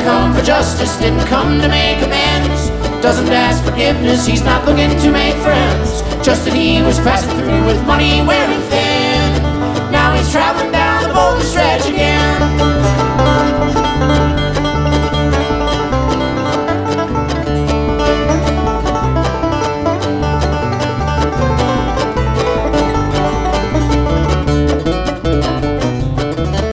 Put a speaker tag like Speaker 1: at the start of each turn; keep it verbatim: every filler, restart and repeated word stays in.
Speaker 1: come for justice, didn't come to make amends. Doesn't ask forgiveness, he's not looking to make friends. Just that he was passing through with money wearing thin. Now he's traveling down the boulder stretch,